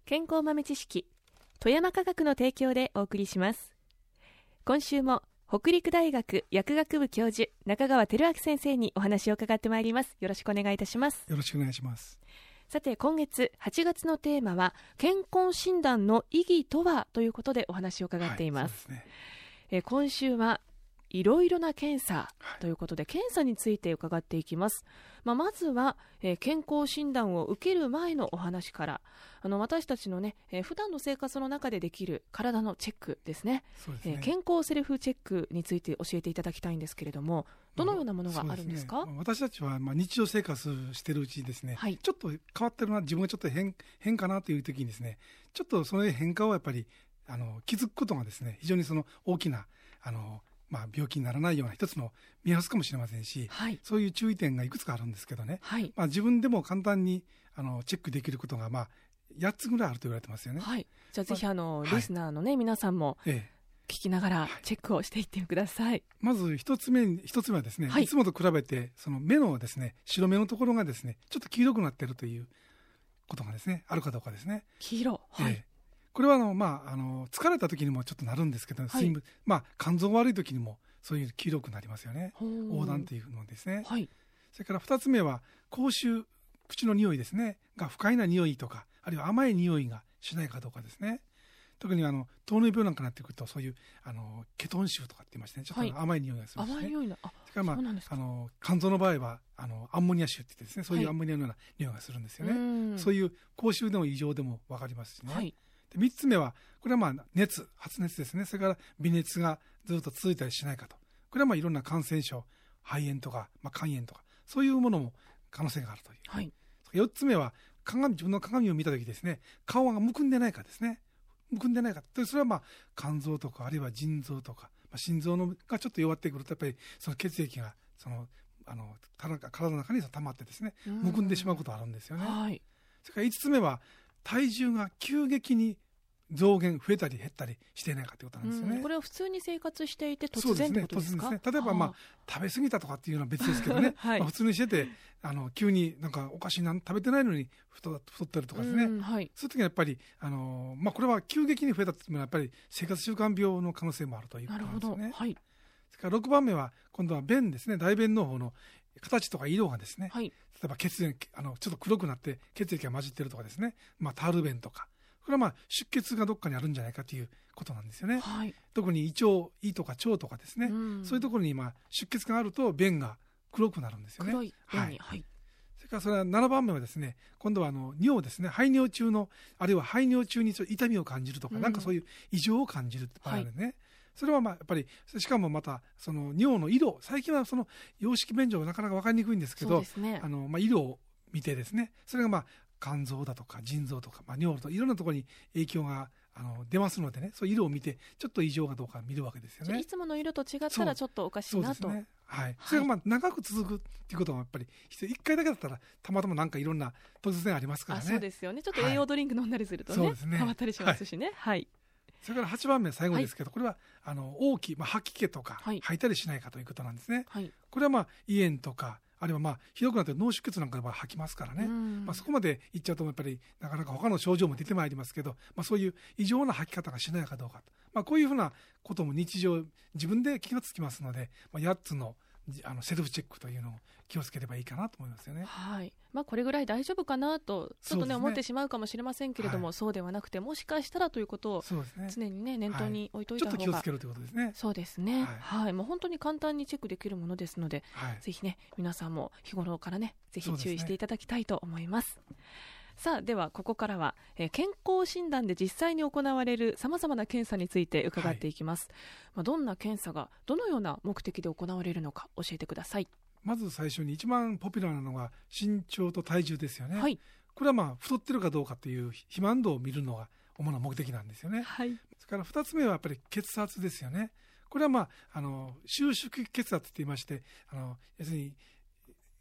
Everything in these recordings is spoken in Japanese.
健康豆知識、富山科学の提供でお送りします。今週も北陸大学薬学部教授中川照明先生にお話を伺ってまいります。よろしくお願いいたします。 よろしくお願いします。 さて、今月8月のテーマは健康診断の意義とはということでお話を伺っています。 そうですね。 今週はいろいろな検査ということで、検査について伺っていきます。まずは、健康診断を受ける前のお話から、私たちのね、普段の生活の中でできる体のチェックですね。 そうですね。 健康セルフチェックについて教えていただきたいんですけれども、どのようなものがあるんですか？ 私たちは日常生活しているうちにですね、 はい、 ちょっと変わってるな、自分がちょっと変かなという時にですね、ちょっとその変化をやっぱり気づくことがですね、非常にその大きな病気にならないような一つの目安かもしれませんし、 はい、 そういう注意点がいくつかあるんですけどね、 はい、 自分でも簡単にチェックできることが8つぐらいあると言われてますよね。 はい、じゃあぜひリスナーのね、皆さんも聞きながらチェックをしていってください。 まず一つ目はですね、いつもと比べてその目のですね、白目のところがですね、ちょっと黄色くなっているということがですね、あるかどうかですね。 黄色、はい、 これは疲れた時にもちょっとなるんですけど、 はい、 肝臓が悪い時にもそういう黄色くなりますよね。黄疸というのですね。 はい、それから2つ目は口臭、口の匂いですねが不快な匂いとか、あるいは甘い匂いがしないかどうかですね。特に糖尿病なんかになってくると、そういうケトン臭とかって言いましてね、ちょっと甘い匂いがするんですね。 甘い匂いな。 それから肝臓の場合はアンモニア臭って言ってですね、そういうアンモニアのような匂いがするんですよね。そういう口臭でも異常でも分かりますしね。 はい、 で3つ目はこれは発熱ですね。それから微熱がずっと続いたりしないかと。これはいろんな感染症、肺炎とか、肝炎とか、そういうものも可能性があるという。 はい、 4つ目は自分の鏡を見たときですね、顔がむくんでないかですね。むくんでないか。それは肝臓とか、あるいは腎臓とか、心臓がちょっと弱ってくると、やっぱりその血液が体の中に溜まってですね、むくんでしまうことがあるんですよね。 はい、 それから5つ目は体重が急激に増えたり減ったりしていないかということなんですよね。 これは普通に生活していて突然ってことですか？ そうですね。例えば食べ過ぎたとかっていうのは別ですけどね、はい、普通にしてて急になんかおかしいな、食べてないのに太ってるとかですね、はい、そういう時はやっぱりこれは急激に増えたというのはやっぱり生活習慣病の可能性もあるということなんですよね。 なるほど、はい、 それから6番目は今度は便ですね。大便の方の形とか色がですね、はい、例えば血液ちょっと黒くなって血液が混じってるとかですね、タール便とか、これは出血がどっかにあるんじゃないかということなんですよね。はい、特に胃とか腸とかですね、そういうところに出血があると便が黒くなるんですよね。 黒い便に、はい。 それからそれは7番目はですね、今度は尿ですね、排尿中の、あるいは排尿中に痛みを感じるとか、なんかそういう異常を感じる場合あるね。はい、それはやっぱり、しかもまたその尿の色、最近はその洋式便所がなかなか分かりにくいんですけど、 ね、 色を見てですね、それが肝臓だとか腎臓とか、尿といろんなところに影響が出ますのでね、そういう色を見てちょっと異常がどうか見るわけですよね。 いつもの色と違ったらちょっとおかしいなと。 そうですね。はい。それが長く続くっていうことはやっぱり1回だけだったらたまたまなんかいろんな突然ありますからね。 そうですよね。ちょっと栄養ドリンク飲んだりするとね、はい、変わったりしますしね。はい。 それから8番目最後ですけど、これは大きい吐き気とか、吐いたりしないかということなんですね。はい、これは胃炎とか、あるいはひどくなって脳出血なんかで吐きますからね。そこまでいっちゃうとやっぱりなかなか他の症状も出てまいりますけど、そういう異常な吐き方がしないかどうかと、こういうふうなことも日常自分で気がつきますので、8つのセルフチェックというのを気をつければいいかなと思いますよね。 はい。これぐらい大丈夫かなとちょっとね、思ってしまうかもしれませんけれども、そうではなくて、もしかしたらということを常にね、念頭に置いといた方が、 ちょっと気をつけるということですね。 そうですね。はい。もう本当に簡単にチェックできるものですので、ぜひね、皆さんも日頃からね、ぜひ注意していただきたいと思います。さあ、ではここからは、健康診断で実際に行われるさまざまな検査について伺っていきます。どんな検査がどのような目的で行われるのか教えてください。 まず最初に一番ポピュラーなのが身長と体重ですよね。 はい、 これは太ってるかどうかという肥満度を見るのが主な目的なんですよね。 はい、 それから2つ目はやっぱり血圧ですよね。これは収縮血圧といいまして、要するに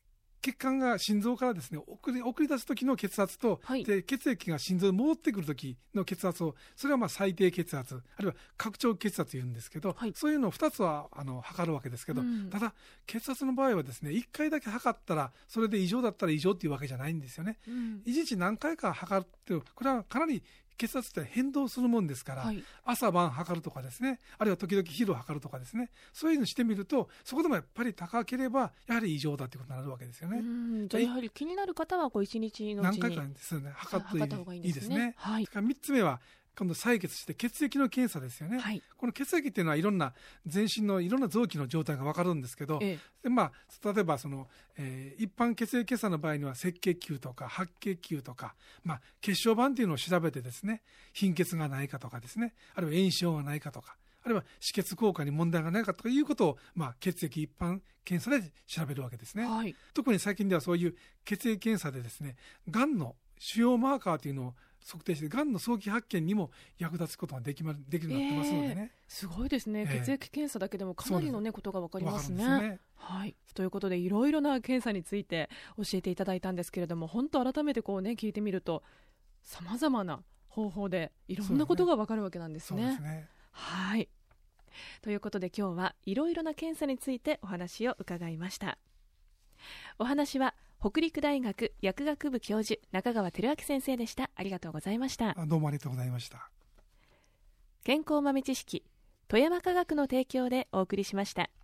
血管が心臓からですね送り出す時の血圧と、で血液が心臓に戻ってくる時の血圧を、それは最低血圧あるいは拡張血圧というんですけど、そういうのを2つは測るわけですけど、ただ血圧の場合はですね1回だけ測ったらそれで異常だったら異常っていうわけじゃないんですよね。1日何回か測るってこれはかなり血圧って変動するもんですから、朝晩測るとかですね、あるいは時々昼測るとかですね、そういうのしてみるとそこでもやっぱり高ければやはり異常だということになるわけですよね。 じゃあやはり気になる方は1日のうちに何回かですね測ってった方がいいですね。 3つ目は今度採血して血液の検査ですよね。この血液っていうのはいろんな全身のいろんな臓器の状態が分かるんですけど、で例えば一般血液検査の場合には赤血球とか白血球とか、血小板っていうのを調べてですね、貧血がないかとかですね、あるいは炎症がないかとか、あるいは止血効果に問題がないかということを、血液一般検査で調べるわけですね。特に最近ではそういう血液検査でですね、がんの主要マーカーというのを測定してがんの早期発見にも役立つことができるようになってますのでね。 すごいですね。血液検査だけでもかなりの、ことが分かりますね。ということでいろいろな検査について教えていただいたんですけれども、本当改めて聞いてみるとさまざまな方法でいろんなことが分かるわけなんですね。ということで今日はいろいろな検査についてお話を伺いました。お話は北陸大学薬学部教授中川輝明先生でした。ありがとうございました。 どうもありがとうございました。 健康豆知識、富山科学の提供でお送りしました。